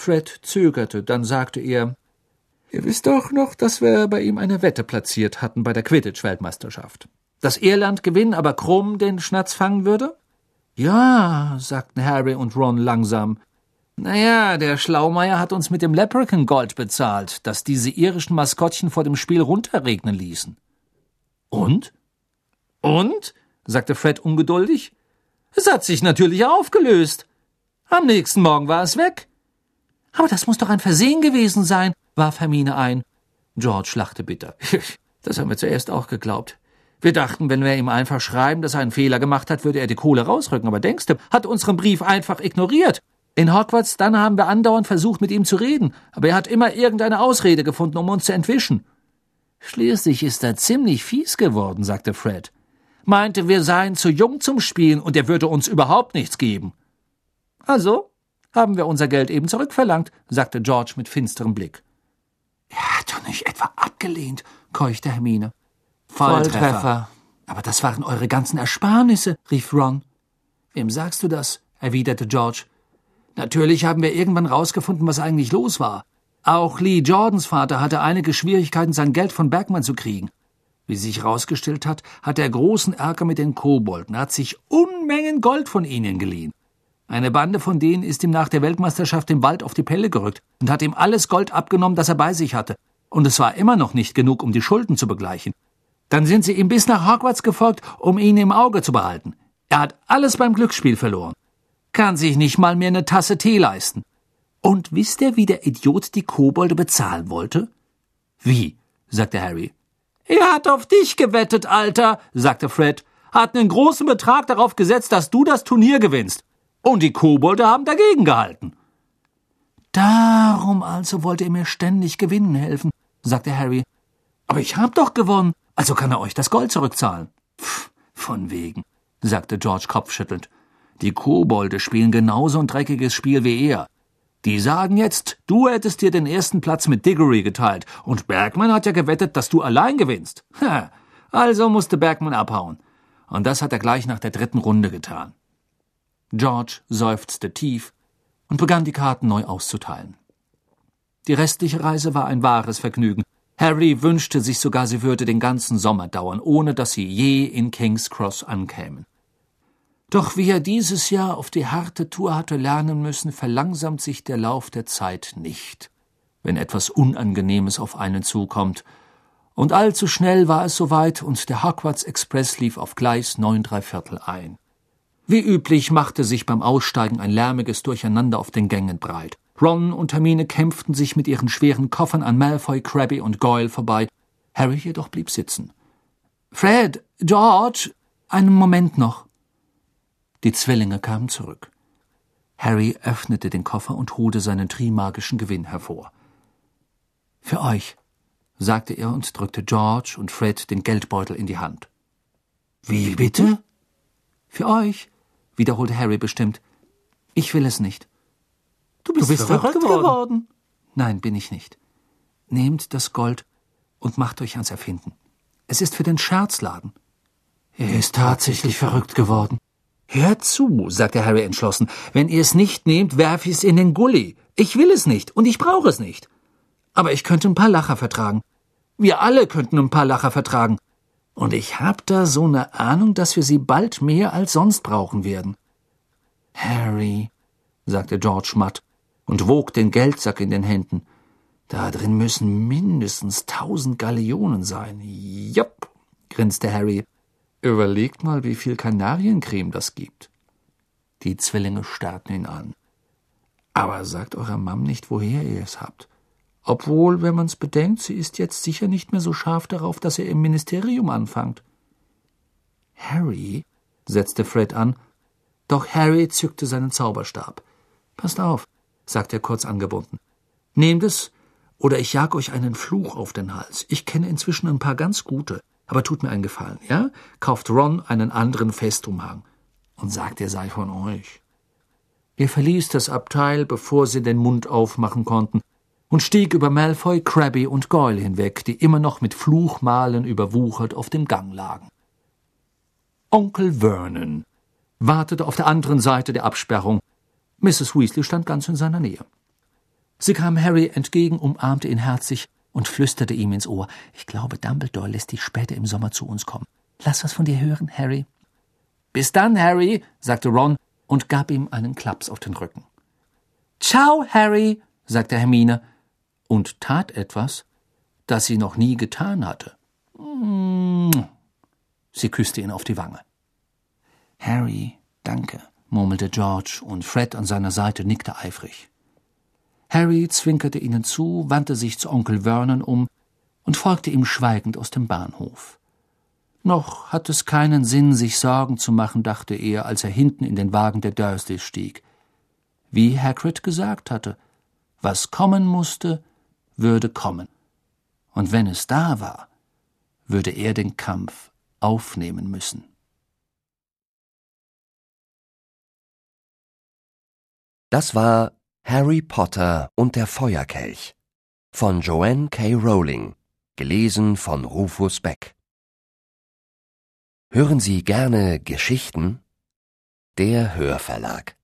Fred zögerte, dann sagte er: »Ihr wisst doch noch, dass wir bei ihm eine Wette platziert hatten bei der Quidditch-Weltmeisterschaft. Dass Irland gewinnen, aber Krumm den Schnatz fangen würde?« »Ja«, sagten Harry und Ron langsam. »Naja, der Schlaumeier hat uns mit dem Leprechaun-Gold bezahlt, das diese irischen Maskottchen vor dem Spiel runterregnen ließen.« »Und?« »Und?«, sagte Fred ungeduldig. »Es hat sich natürlich aufgelöst. Am nächsten Morgen war es weg.« »Aber das muss doch ein Versehen gewesen sein«, warf Hermine ein. George lachte bitter. »Das haben wir zuerst auch geglaubt. Wir dachten, wenn wir ihm einfach schreiben, dass er einen Fehler gemacht hat, würde er die Kohle rausrücken. Aber denkst du, hat unseren Brief einfach ignoriert. In Hogwarts, dann haben wir andauernd versucht, mit ihm zu reden. Aber er hat immer irgendeine Ausrede gefunden, um uns zu entwischen.« »Schließlich ist er ziemlich fies geworden«, sagte Fred. »Meinte, wir seien zu jung zum Spielen und er würde uns überhaupt nichts geben.« »Also haben wir unser Geld eben zurückverlangt«, sagte George mit finsterem Blick. »Er hat doch nicht etwa abgelehnt«, keuchte Hermine. »Volltreffer. Aber das waren eure ganzen Ersparnisse«, rief Ron. »Wem sagst du das?«, erwiderte George. »Natürlich haben wir irgendwann rausgefunden, was eigentlich los war. Auch Lee Jordans Vater hatte einige Schwierigkeiten, sein Geld von Bergmann zu kriegen. Wie sich herausgestellt hat, hat er großen Ärger mit den Kobolden. Er hat sich Unmengen Gold von ihnen geliehen. Eine Bande von denen ist ihm nach der Weltmeisterschaft im Wald auf die Pelle gerückt und hat ihm alles Gold abgenommen, das er bei sich hatte. Und es war immer noch nicht genug, um die Schulden zu begleichen. Dann sind sie ihm bis nach Hogwarts gefolgt, um ihn im Auge zu behalten. Er hat alles beim Glücksspiel verloren. Kann sich nicht mal mehr eine Tasse Tee leisten. Und wisst ihr, wie der Idiot die Kobolde bezahlen wollte?« »Wie?«, sagte Harry. »Er hat auf dich gewettet, Alter«, sagte Fred. »Hat einen großen Betrag darauf gesetzt, dass du das Turnier gewinnst. Und die Kobolde haben dagegen gehalten.« »Darum also wollte er mir ständig gewinnen helfen«, sagte Harry. »Aber ich hab doch gewonnen, also kann er euch das Gold zurückzahlen.« »Pff, von wegen«, sagte George kopfschüttelnd. »Die Kobolde spielen genauso ein dreckiges Spiel wie er. Die sagen jetzt, du hättest dir den ersten Platz mit Diggory geteilt und Bergmann hat ja gewettet, dass du allein gewinnst. Also musste Bergmann abhauen. Und das hat er gleich nach der 3. Runde getan.« George seufzte tief und begann, die Karten neu auszuteilen. Die restliche Reise war ein wahres Vergnügen. Harry wünschte sich sogar, sie würde den ganzen Sommer dauern, ohne dass sie je in King's Cross ankämen. Doch wie er dieses Jahr auf die harte Tour hatte lernen müssen, verlangsamt sich der Lauf der Zeit nicht, wenn etwas Unangenehmes auf einen zukommt. Und allzu schnell war es soweit und der Hogwarts Express lief auf Gleis 9 3/4 ein. Wie üblich machte sich beim Aussteigen ein lärmiges Durcheinander auf den Gängen breit. Ron und Hermine kämpften sich mit ihren schweren Koffern an Malfoy, Crabbe und Goyle vorbei. Harry jedoch blieb sitzen. »Fred, George, einen Moment noch.« Die Zwillinge kamen zurück. Harry öffnete den Koffer und holte seinen trimagischen Gewinn hervor. »Für euch«, sagte er und drückte George und Fred den Geldbeutel in die Hand. »Wie bitte?« »Für euch«, wiederholte Harry bestimmt. »Ich will es nicht.« Du bist verrückt geworden.« »Nein, bin ich nicht. Nehmt das Gold und macht euch ans Erfinden. Es ist für den Scherzladen.« »Er ist tatsächlich verrückt geworden.« »Hört zu«, sagte Harry entschlossen. »Wenn ihr es nicht nehmt, werfe ich es in den Gully. Ich will es nicht und ich brauche es nicht. Aber ich könnte ein paar Lacher vertragen. Wir alle könnten ein paar Lacher vertragen. Und ich hab da so eine Ahnung, dass wir sie bald mehr als sonst brauchen werden.« »Harry«, sagte George matt und wog den Geldsack in den Händen. »Da drin müssen mindestens 1000 Galeonen sein.« »Jopp«, grinste Harry. »Überlegt mal, wie viel Kanariencreme das gibt.« Die Zwillinge starrten ihn an. »Aber sagt eurer Mom nicht, woher ihr es habt. Obwohl, wenn man's bedenkt, sie ist jetzt sicher nicht mehr so scharf darauf, dass ihr im Ministerium anfangt.« »Harry«, setzte Fred an. Doch Harry zückte seinen Zauberstab. »Passt auf«, sagte er kurz angebunden. »Nehmt es, oder ich jag euch einen Fluch auf den Hals. Ich kenne inzwischen ein paar ganz gute. Aber tut mir einen Gefallen, ja? Kauft Ron einen anderen Festumhang und sagt, er sei von euch.« Er verließ das Abteil, bevor sie den Mund aufmachen konnten, und stieg über Malfoy, Crabbe und Goyle hinweg, die immer noch mit Fluchmalen überwuchert auf dem Gang lagen. Onkel Vernon wartete auf der anderen Seite der Absperrung. Mrs. Weasley stand ganz in seiner Nähe. Sie kam Harry entgegen, umarmte ihn herzlich und flüsterte ihm ins Ohr: »Ich glaube, Dumbledore lässt dich später im Sommer zu uns kommen. Lass was von dir hören, Harry.« »Bis dann, Harry«, sagte Ron und gab ihm einen Klaps auf den Rücken. »Ciao, Harry«, sagte Hermine und tat etwas, das sie noch nie getan hatte. Sie küsste ihn auf die Wange. »Harry, danke«, murmelte George, und Fred an seiner Seite nickte eifrig. Harry zwinkerte ihnen zu, wandte sich zu Onkel Vernon um und folgte ihm schweigend aus dem Bahnhof. Noch hat es keinen Sinn, sich Sorgen zu machen, dachte er, als er hinten in den Wagen der Dursleys stieg. Wie Hagrid gesagt hatte, was kommen musste, würde kommen. Und wenn es da war, würde er den Kampf aufnehmen müssen. Das war Harry Potter und der Feuerkelch von Joanne K. Rowling, gelesen von Rufus Beck. Hören Sie gerne Geschichten? Der Hörverlag.